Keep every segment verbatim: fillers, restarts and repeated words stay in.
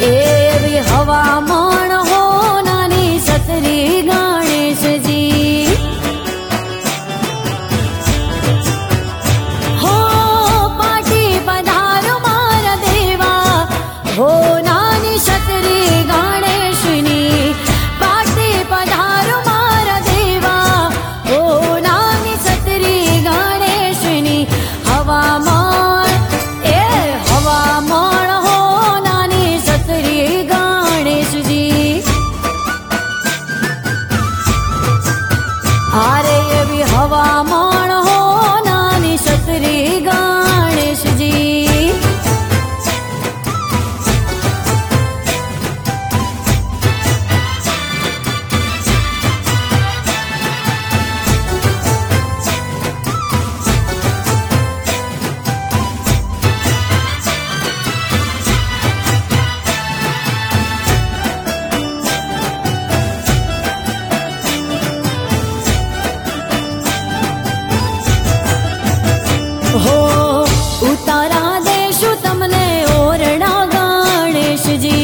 एवी हवामान हो नानी सतरी गणेश जी हो पाटी पधारो मारा देवा हो नानी सतरी गणेशनी पाटी पधारो मारा देवा हो नानी सतरी गणेशनी हवामान ए हवामान हो नानी सतरी गणेश जी अरे ये भी हवामान हो नानी सतरी गणेश जी हो उतारा देशु तमने ओरडा गणेश जी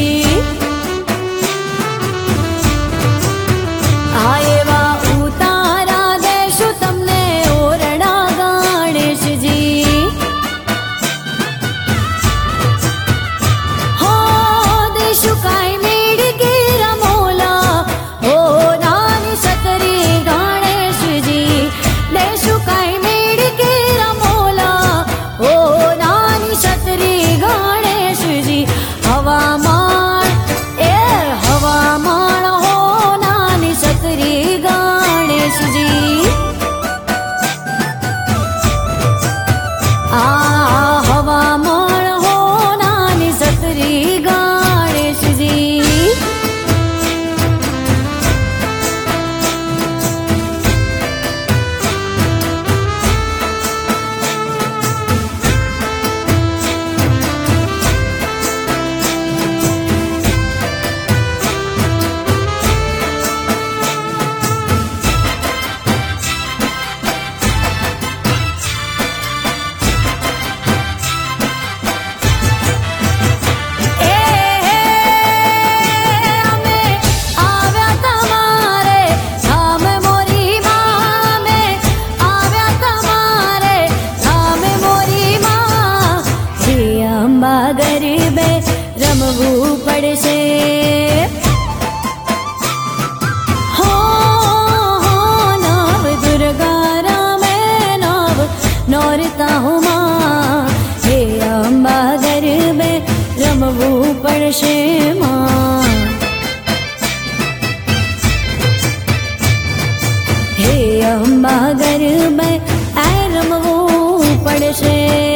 आएवा उतारा देशु तमने ओरडा गणेश जी हो देशु काय मेड के रमोला हो नानी सतरी गणेश जी देशु काय मेड के हो नानी सतरी गणेश जी हवामान ए हवामान हो नानी सतरी गणेश जी आ हवामान हो नानी सतरी गणेश जी गरबे रमवू पड़से हो हो नव दुर्गा रामे नव नौरता हुमा हे अम्बा गरबे रमवू पड़से माँ हे अम्बा गरबे ऐ रमवू पड़से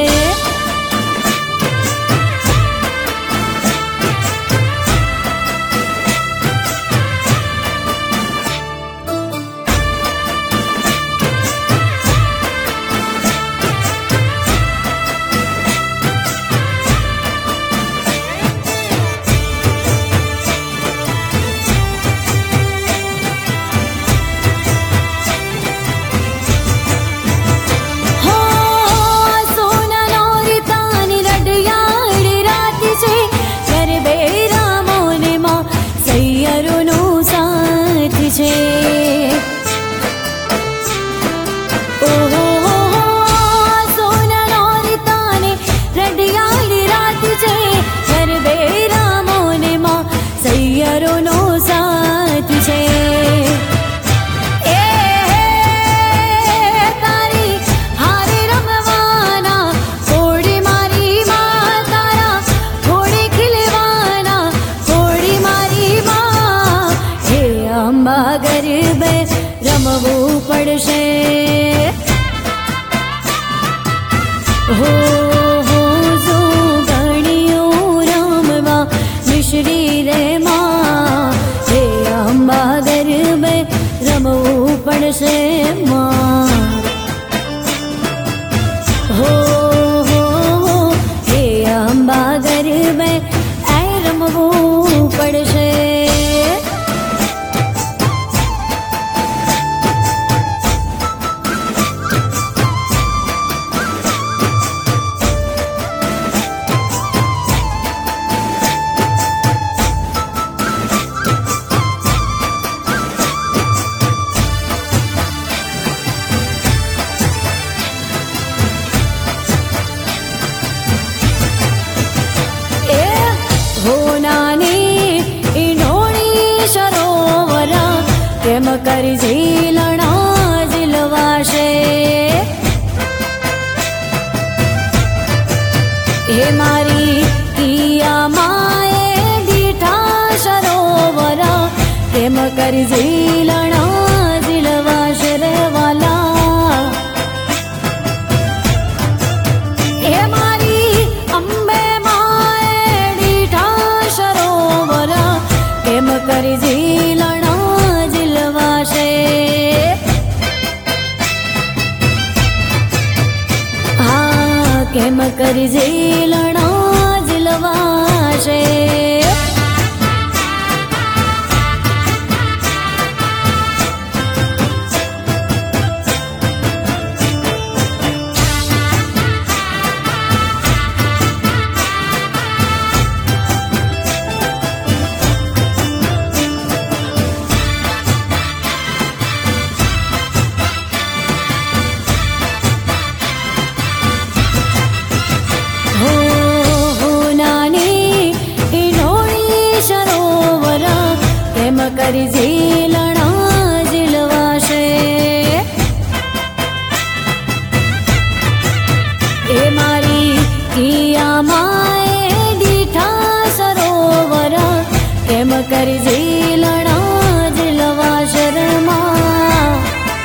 गरबे रमवू पड़से हो हो जो गणियो रामवा मिश्री रे माँ हे अम्बा गरबे रमवू पड़से माँ हो हो हो हे अम्बा गरबे ऐ रमवू पड़से કરી ઝીલણો ઝીલવાશે. કરી ઝીલણો ઝીલવાશે. એ મારી કિયામાએ દીઠા સરોવર કેમ કરી ઝીલણો ઝીલવાશે રે માં.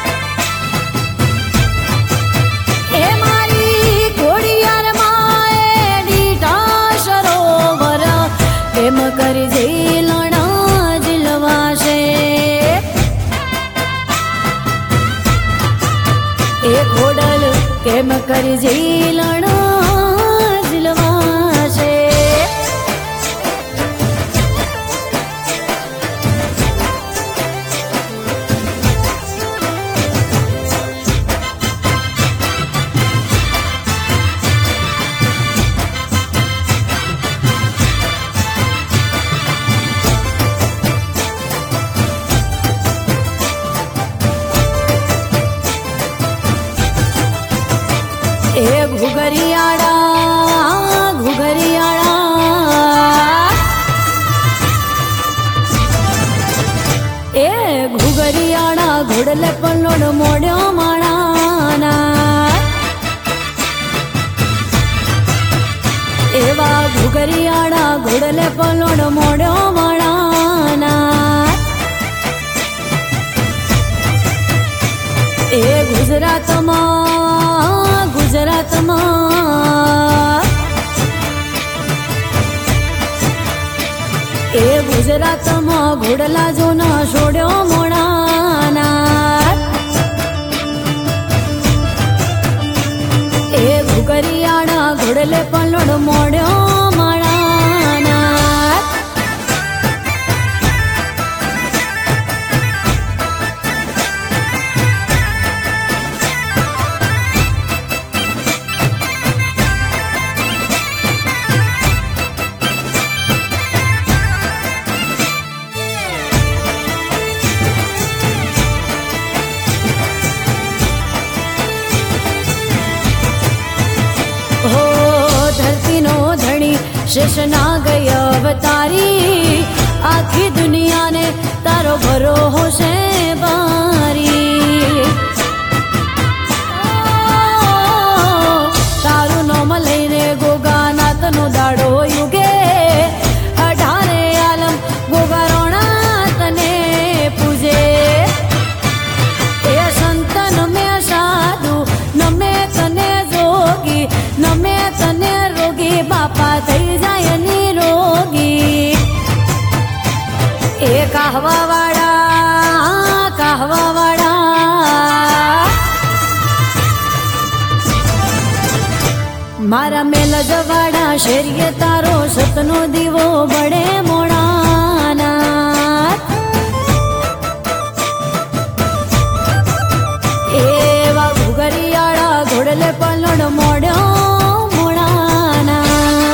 એ મારી ઘોડિયાર માએ દીઠા સરોવર કેમ કરી ઝીલણો એ ખોડલ કેમ કરી ઝીલણો ઝીલવાશે. એ ઘુઘરિયાળા ઘુઘરિયાળા એ ઘુઘરિયાળા ઘોડલે પલ્લોડ મોડ્યો માણાના. એવા ઘુઘરિયાળા ઘોડલે પલ્લોડ મોડ્યો માણાના. એ ગુજરાતમાં ગુજરાતમાં એ ગુજરાતમાં ઘોડલા જોનો છોડ્યો મોણાના. એ ઘુઘરિયાળા ઘોડલે પલ્લોડ મોડ્યો માણાના. હો ધરતીનો ધણી શેષના ગય અવતારી આખી દુનિયાને તારો ભરોહો છે બારી. તારું નામ લઈને ગોગાનાથનો દાડો યુગે અઢારે આલમ ગોગારોણા તને પૂજે. એ સંત નમે સાધુ નમે તને જોગી નમે તને રોગી બાપા થઈ જાય નિરોગી. એ કહવા વાળા કહવા વાળા મારા મેલ જવાડા શેરીએ તારો સતનો દીવો બળે મોણાના. એવા ઘુઘરિયાળા ઘોડલે પલ્લોડ મોડ્યો મોણાના.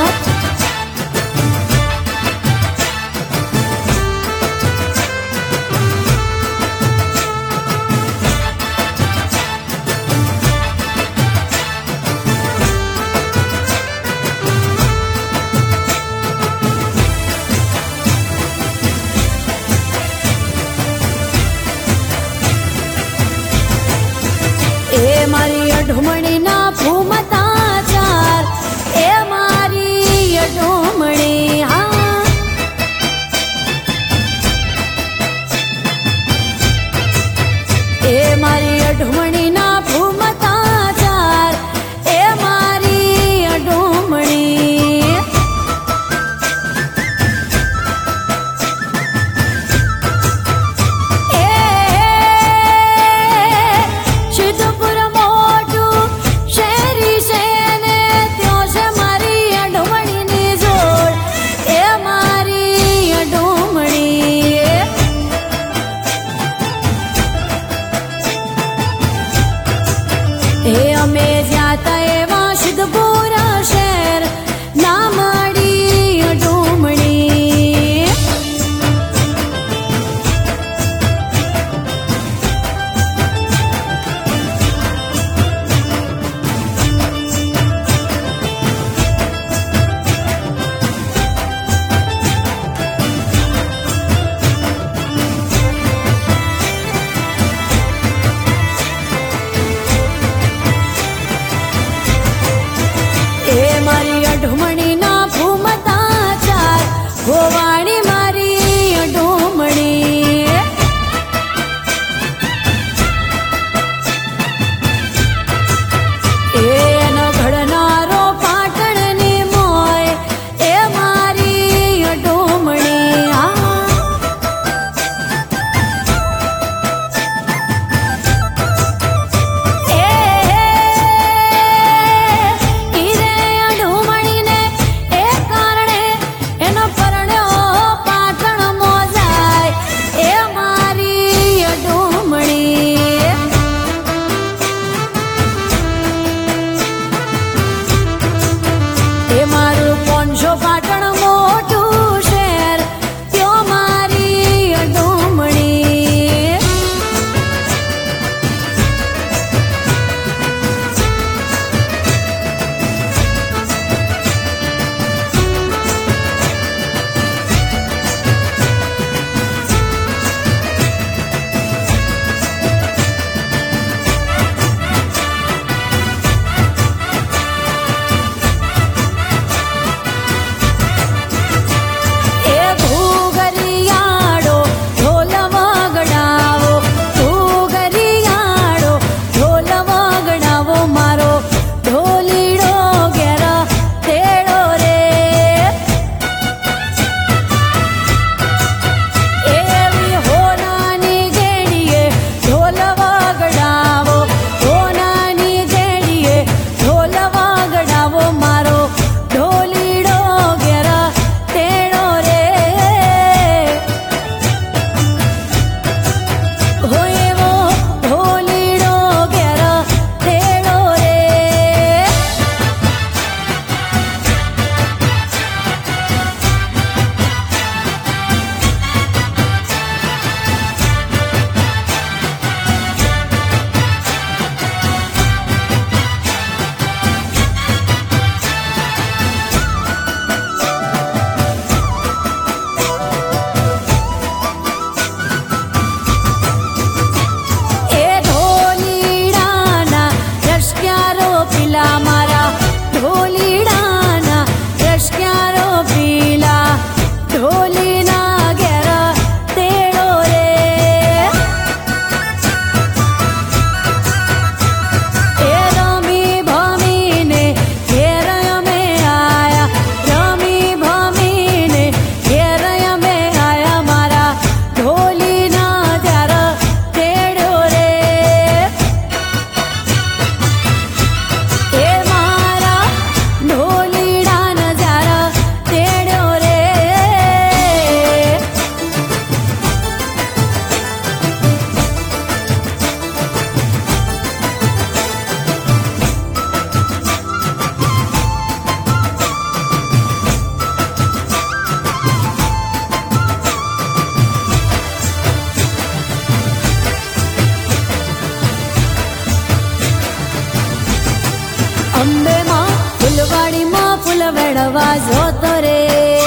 વેણવા જોતો રે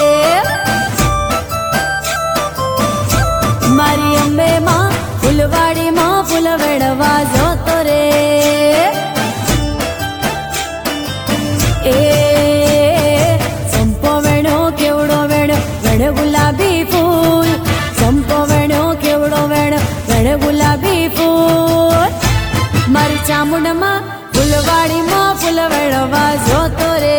મારી અંબે માં ફૂલવાડી માં ફૂલ વેણવા જોતો રે એ સંપો વેણો કેવડો વેણ વેણ ગુલાબી ફૂલ સંપો વેણો કેવડો વેણ વેણ ગુલાબી ફૂલ મારી ચામુંડમાં ફૂલવાડીમાં ફૂલ વેણવા જોતો રે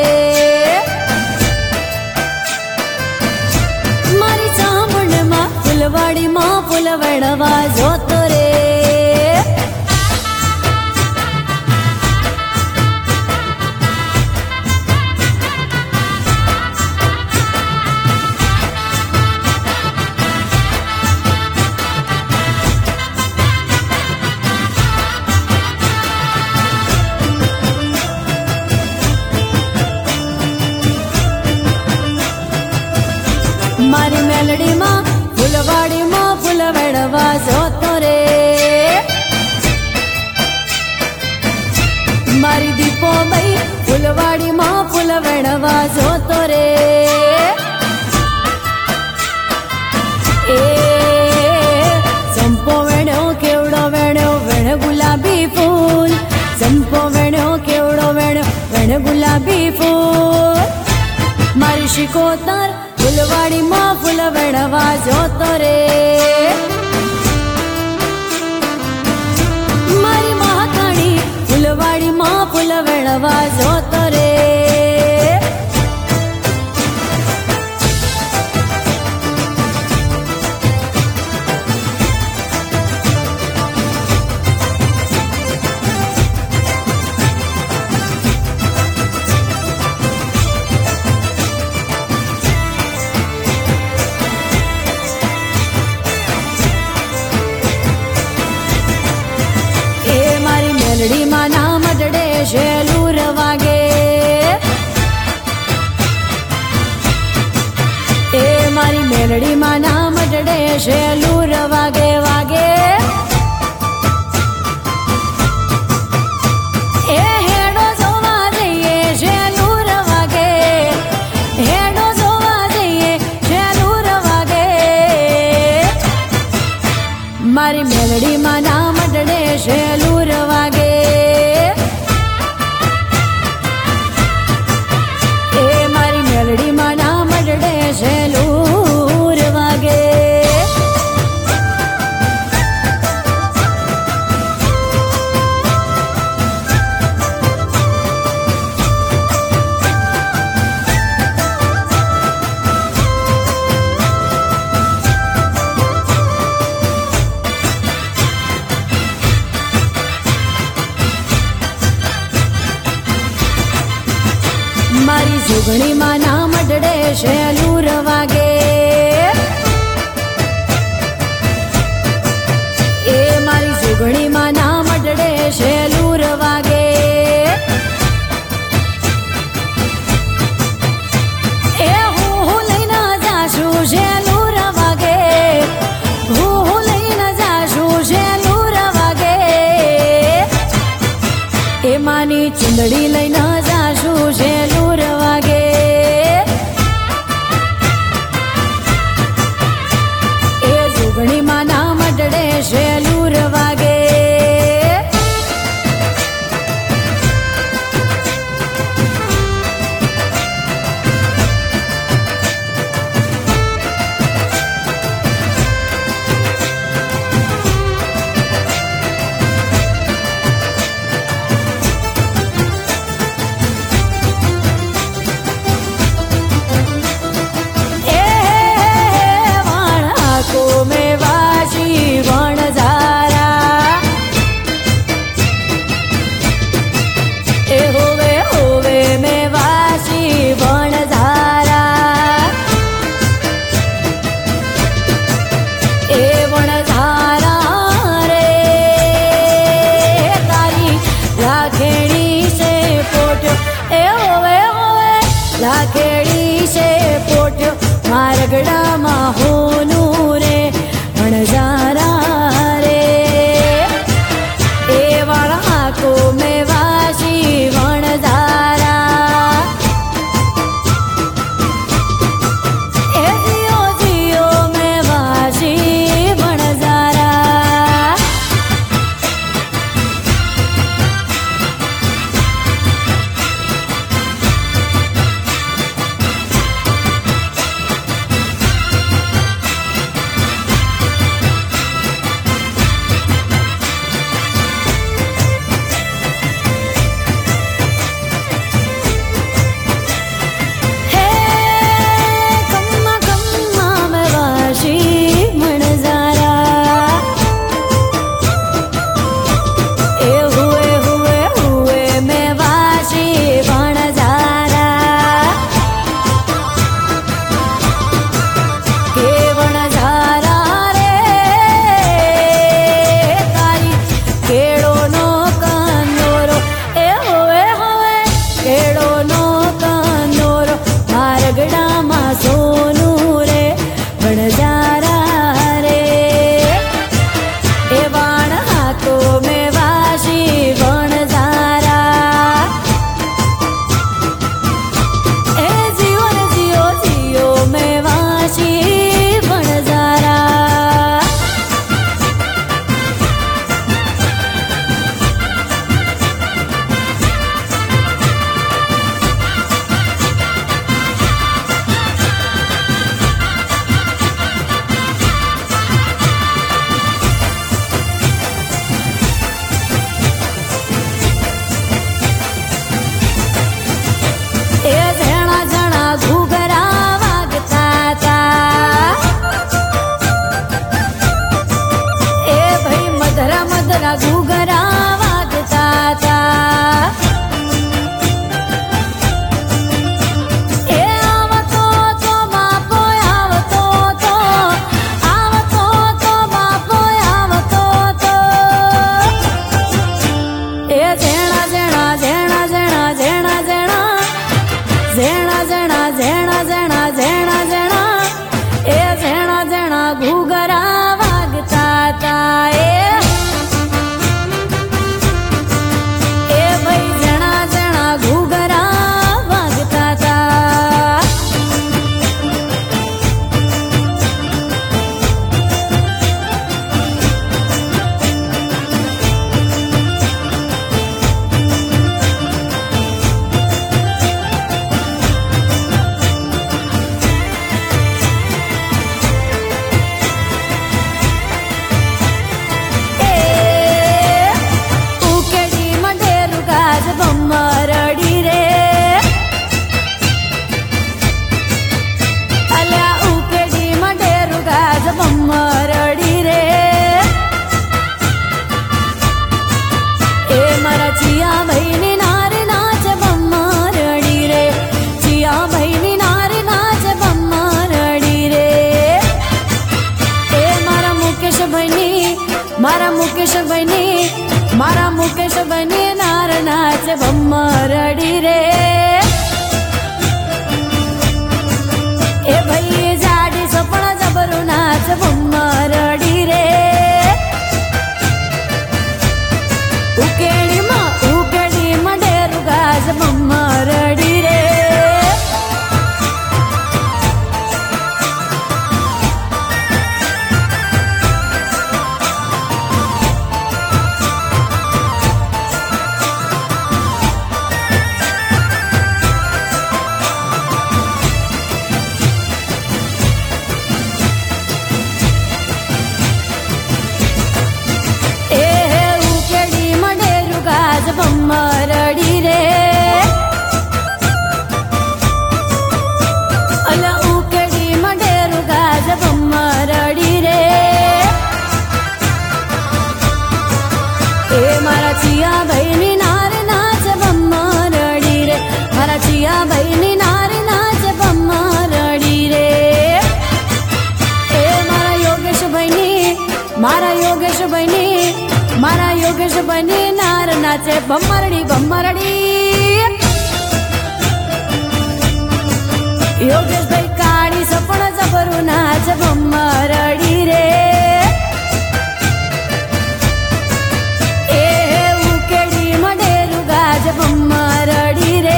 મારી ચામુંડમાં ફૂલવાડીમાં ફૂલ વેણવા જોતો રે મારી મેલડીમાં ફૂલવાડીમાં ફૂલ વેણવા જોતો રે મારી દીપો ભાઈ ફૂલવાડીમાં ફૂલ વેણવા જોતો રે એ સંપો વેણો કેવડો વેણો વેણ ગુલાબી ફૂલ સંપો વેણો કેવડો વેણો વેણ ગુલાબી ફૂલ મારી શિકોતર ફૂલવાડીમાં ફૂલ વેણવા જોતો રે મારી મહાકાળી ફૂલવાડીમાં ફૂલ વેણવા જોતો રે મેલડીમાં ના મડડે શેલુર વાગે એ મારી મેલડીમાં ના મડડે શેલુર વાગે વાગે એ હેડો જોવા જઈએ શેલુર વાગે હેડો જોવા જઈએ શેલુર વાગે મારી મેલડીમાં ના મડડે શેલુર વાગે મેલડીમાં ના મડડે શેલુર વાગે મારી જોગણીમાં ના મડડે શેલુર વાગે એ મારી જોગણીમાં ના મડડે શેલુર વાગે એ હું હું લઈને જાશું શેલુર વાગે હું હું લઈને જાશું શેલુર વાગે એ માની ચુંદડી લઈને જાશું શેલુર વાગે એ જોગણીમાં ના મડડે શેલુર વાગે લાખેડી છે પોટ્યો મારગડામાં હોનું રે અણજારા રે એ વાળા કો મેં વાસી વણધારા રડી રે અલ ઉકેડી મડેરું ગાજ બમ્મા રડી રે એ મારા ચિયા ભાઈની નાર નાચ બમ્મા રડી રે મારા ચિયા ભાઈની નાર નાચ બમ્મા રડી રે એ મારા યોગેશ ભાઈની મારા યોગેશ ભાઈની મારા યોગેશ ભાઈની નાર નાચે બમ્મરડી બમ્મરડી યોગેશ ભાઈ કાળી સપણ જબરું નાચ બમ્મરડી રે એ ઉકેડી મડેરું ગાજ બમ્મરડી રે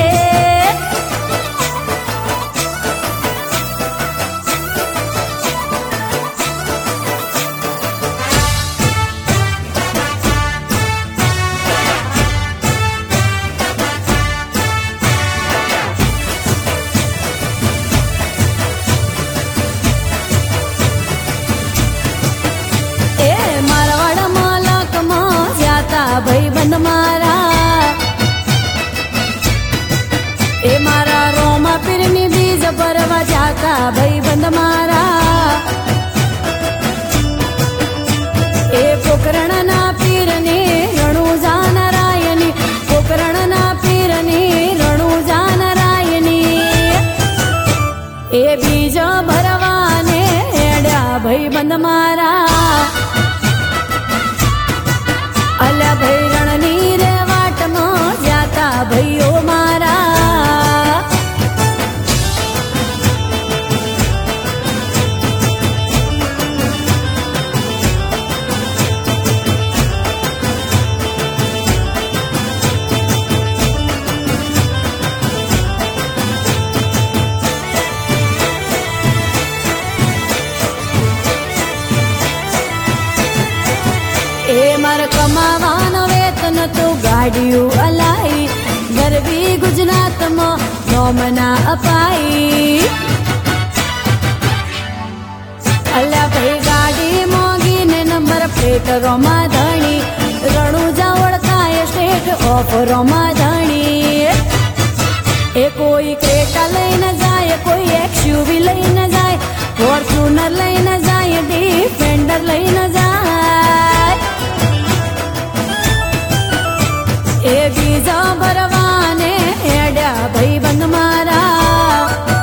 ભાઈ બંધ મારા એ મારા રોમા પીરની બીજ ભરવા જાતા ભાઈ બંધ મારા એ પોકરણના પીરની રણુ જાનરાયની પોકરણના પીરની રણુ જાનરાયની એ બીજ ભરવાને હેડ્યા ભાઈ બંધ મારા અલ્યા ભાઈ રણની રે વાટમાં જાતા ભાઈઓ મારા એ મારા કમાવાનો વેતન તો ગાડીયું અલાઈ ગરબી ગુજરાતમાં નોમના અપાઈ અલ્યા ભાઈ ગાડી મોંઘીને નંબર પ્લેટ રોમાં ધણી રણુજા ઓળખાય સ્ટેટ ઓફ રોમાં ધણી એ કોઈ ક્રેટા લઈને જાય કોઈ એક્સયુવી લઈને જાય ફોર્ચ્યુનર લઈને જાય ડિફેન્ડર લઈને જાય એ બીજા ભરવાને હેડ્યા ભાઈ બંધ મારા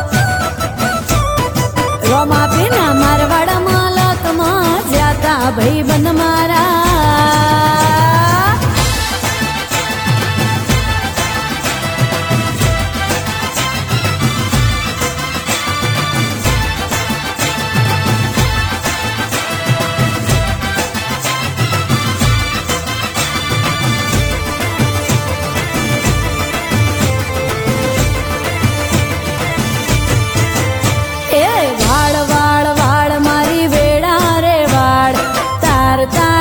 રોમા પીના મારવાડમાં લોકમાં જ્યાતા ભાઈ બંધ મારા વાળ વાળ વાળ મારી વેડા રે વાળ તાર તાર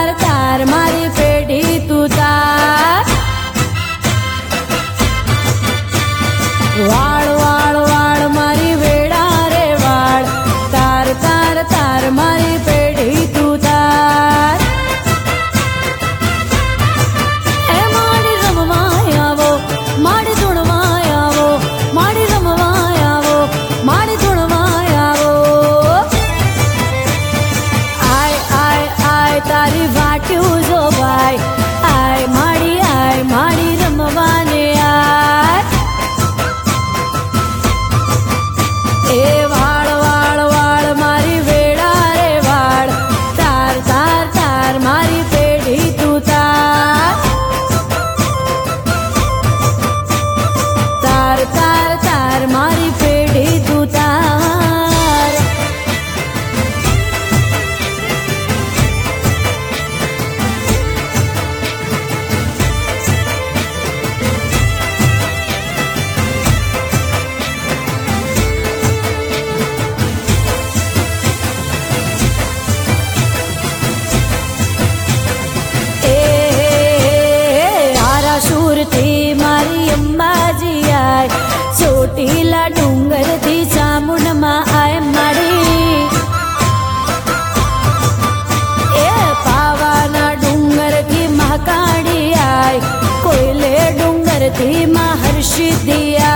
धरती महर्षि दिया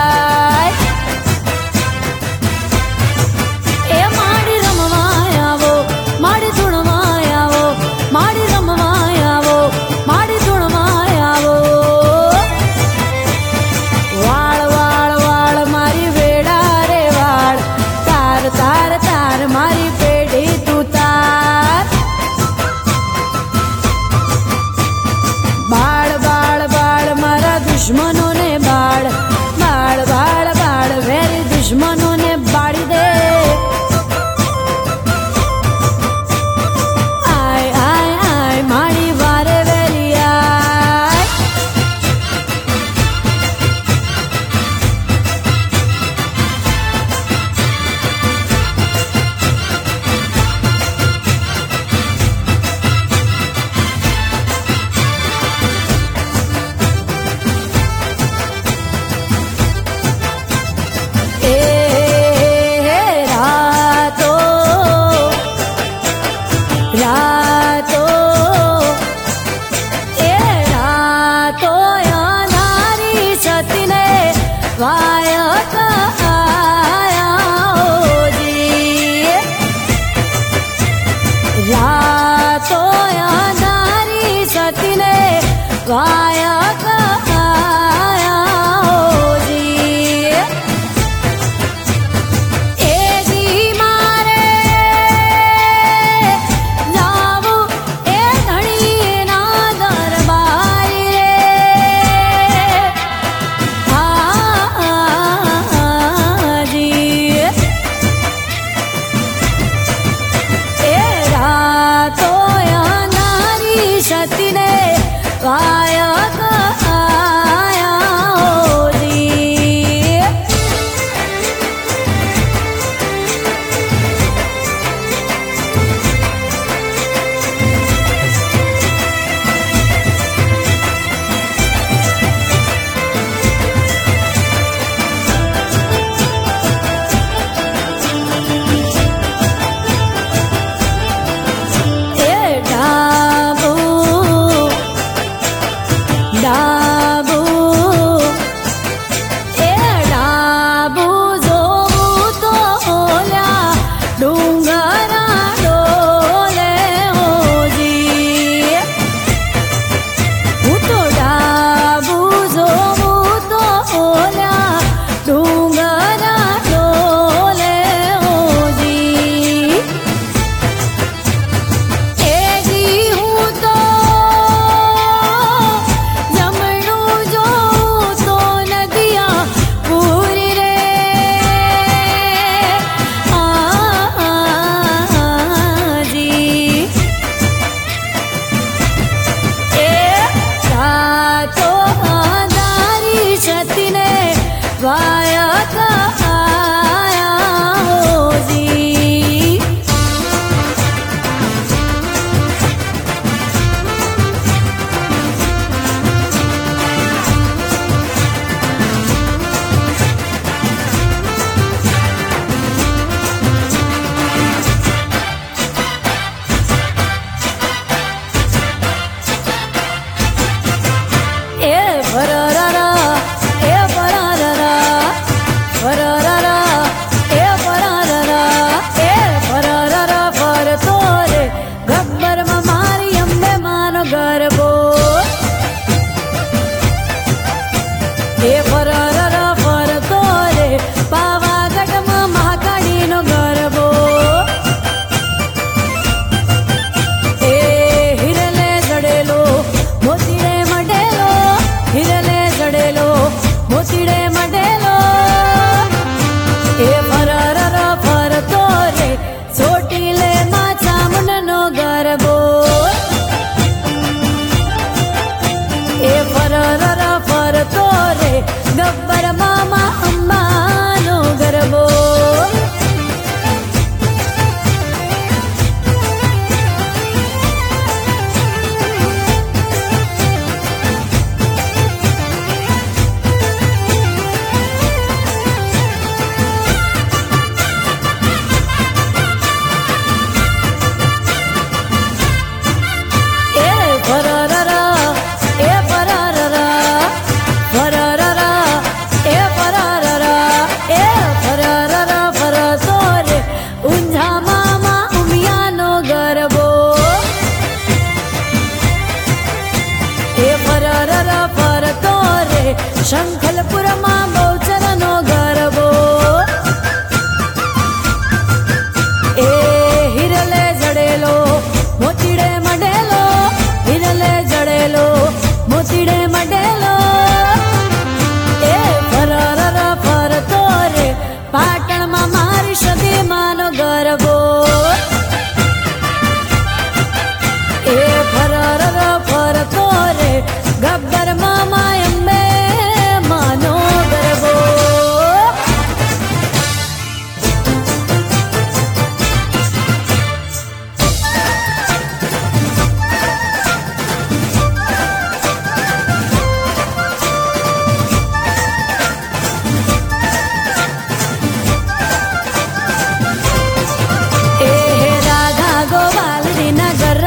ए माड़ी रमवाया वो माड़ी धुणवाया वो माड़ी रमवाया वो माड़ी धुणवाया वो वाड़ वाड़ वाड़ मारी वेड़ा रे वाड़ तार तार तार मारी पेड़ी तू तार बाड़ बाड़ बाड़ मारा दुश्मनों ने बाड़ बाड़ बाड़ बाड़ वेरी दुश्मनों ने बाड़ी दे आय आय आय मारी वारे वेरी आय वायक आया ओ जी रातों नारी सती ने वायक आया ओ जी ए जी मारे जावू ए धनी ना दरबारी रे सती ने वायक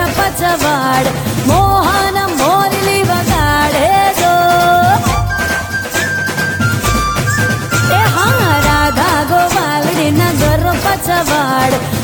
पचवाड मोहन मोरली वगाडे जो ए हा राधा गोपालडी नगर पचवाड